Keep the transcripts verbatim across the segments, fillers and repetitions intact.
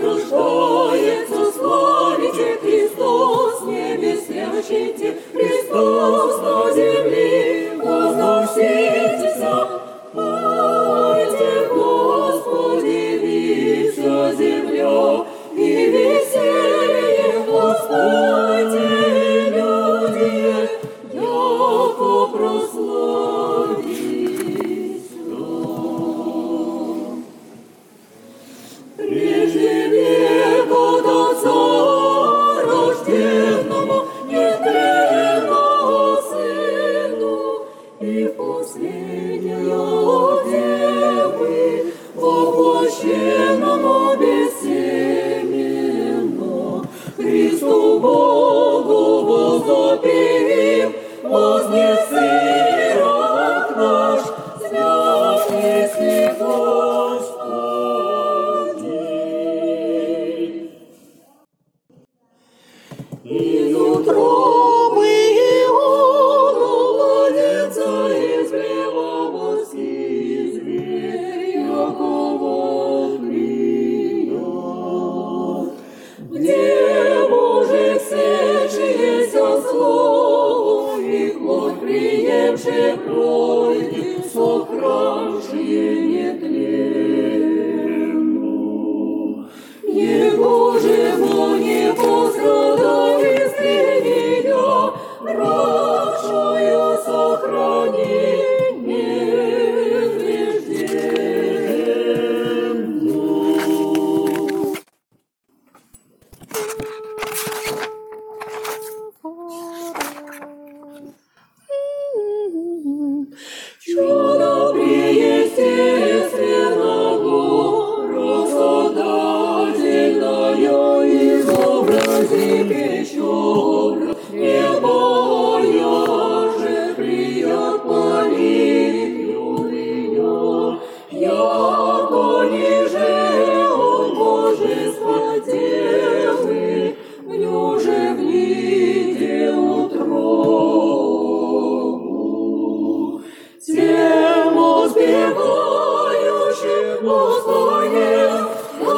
рождается, славите Христос, небе свящите, Христос на земле, возноситеся, пойте, Господи, вися земля, и веселье воспойте, люди, яко прославись. Прежде века до Отца рожденного, нетленного Сыну, и в последнее Девы, воплощенному бессеменно, Христу Богу возопим, вознеси рог наш, святый си Господи. Из утробы Иона младенца из чрева морских зверь, якого прият. Где Божий сечься слово, и плоть приемши пройди, сохраншие нетленно. Его же не пострадал искренния, рабшую сохрани неврежденно. Чудо преестественного, рассудательное изобрази печора, небо же прият молитву меня, яко ниже от божества Девы, мне же в ниде утробу. Тем успевающим Господем, да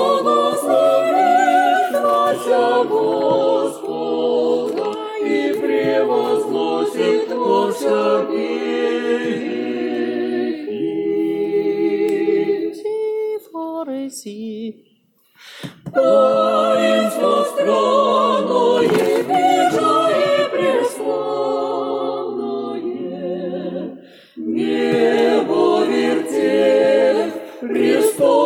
благословится Господа и превозносит во всякие таинство странное, вечное и преславное, небо вертеп, престол